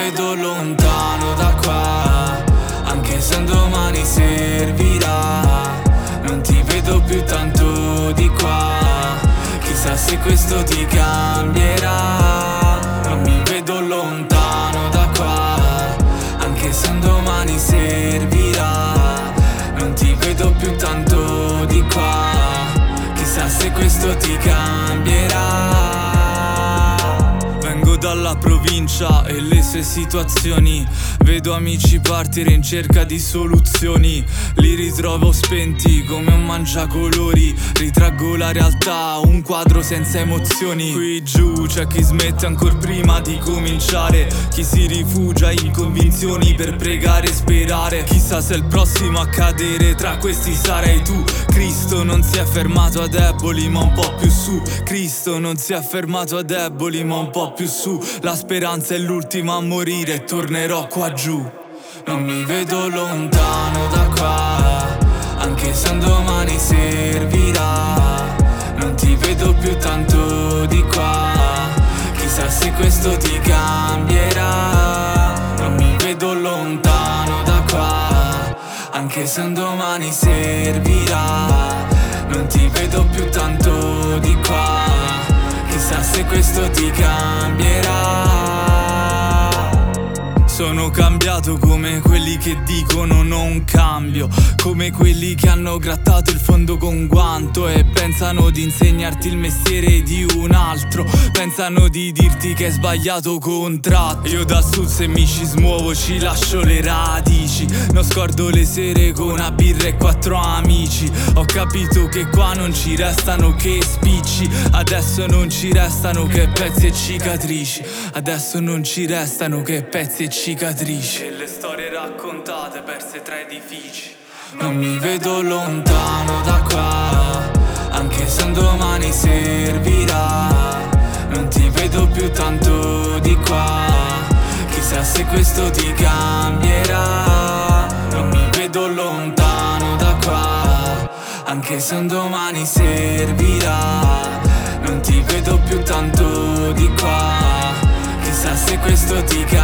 vedo lontano da qua, anche se un domani servirà. Non ti vedo più tanto di qua, chissà se questo ti cambierà. Non mi vedo lontano da qua, anche se un domani servirà. Non ti vedo più tanto di qua, chissà se questo ti cambierà. Vengo dalla provincia e le sue situazioni, vedo amici partire in cerca di soluzioni. Li ritrovo spenti come un mangiacolori, ritraggo la realtà, un quadro senza emozioni. Qui giù c'è chi smette ancora prima di cominciare, chi si rifugia in convinzioni per pregare e sperare. Chissà se il prossimo a cadere tra questi sarai tu. Cristo non si è fermato a deboli ma un po' più su. Cristo non si è fermato a deboli ma un po' più su. La speranza è l'ultima a morire e tornerò qua giù. Non mi vedo lontano da qua, anche se un domani servirà. Non ti vedo più tanto di qua, chissà se questo ti cambierà. Non mi vedo lontano da qua, anche se un domani servirà. Non ti vedo più tanto di qua, chissà se questo ti cambierà. Sono cambiato come quelli che dicono non cambio, come quelli che hanno grattato il fondo con guanto e pensano di insegnarti il mestiere di un altro. Pensano di dirti che hai sbagliato contratto. Io da sud se mi ci smuovo ci lascio le radici, non scordo le sere con una birra e 4 amici. Ho capito che qua non ci restano che spicci, adesso non ci restano che pezzi e cicatrici. Adesso non ci restano che pezzi e cicatrici. E le storie raccontate perse tra edifici. Non mi vedo lontano da qua, anche se un domani servirà. Non ti vedo più tanto di qua, chissà se questo ti cambierà. Non mi vedo lontano da qua, anche se un domani servirà. Non ti vedo più tanto di qua, chissà se questo ti cambierà.